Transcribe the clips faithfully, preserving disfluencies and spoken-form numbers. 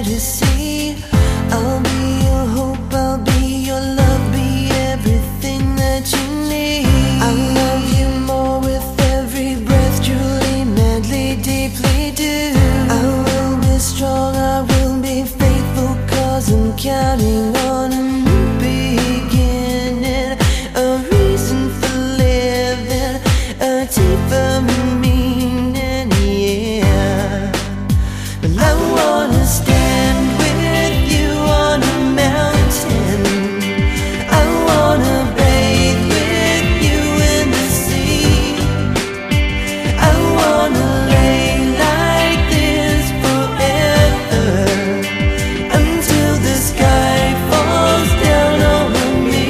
fantasy. I'll be your hope, I'll be your love, be everything that you need. I'll love you more with every breath, truly, madly, deeply do. I will be strong, I will be faithful, cause I'm counting on a new beginning, a reason for living, a deeper meaning, yeah. Well, I wanna stand with you on a mountain, I wanna bathe with you in the sea, I wanna lay like this forever, until the sky falls down over me.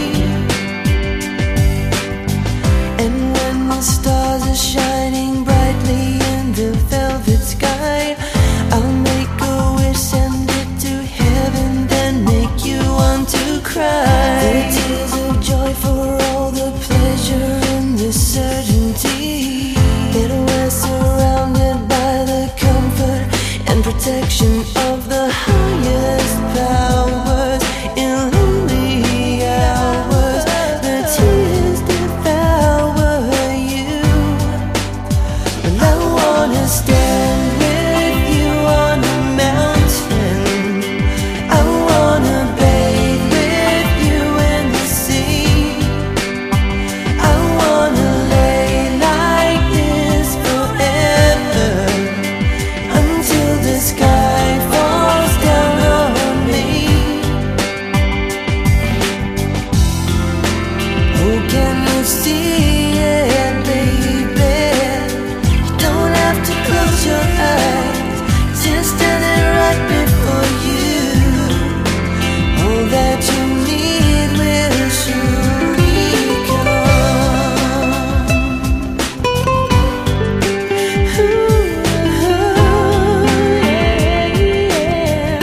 And when the stars are shining brightly in the velvet sky, I'll make a wish, send it to heaven, then make you want to cry. The tears of joy for all the pleasure and the certainty that we're surrounded by the comfort and protection of the highest powers. In lonely hours, the tears devour you. And I wanna stand with you on a mountain, I wanna bathe with you in the sea, I wanna lay like this forever, until the sky falls down on me. Oh, can you see it, baby? You don't have to close your eyes, just standing right before you. All that you need will surely come. Ooh, yeah.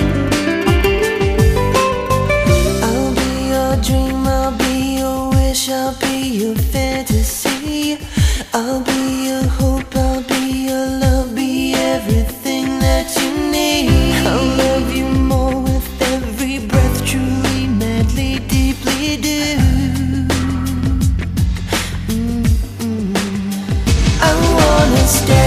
I'll be your dream, I'll be your wish, I'll be your fantasy. I'll be your hope, I'll be your love, be everything that you need. I'll love you more with every breath, truly, madly, deeply do. Mm-mm. I wanna stay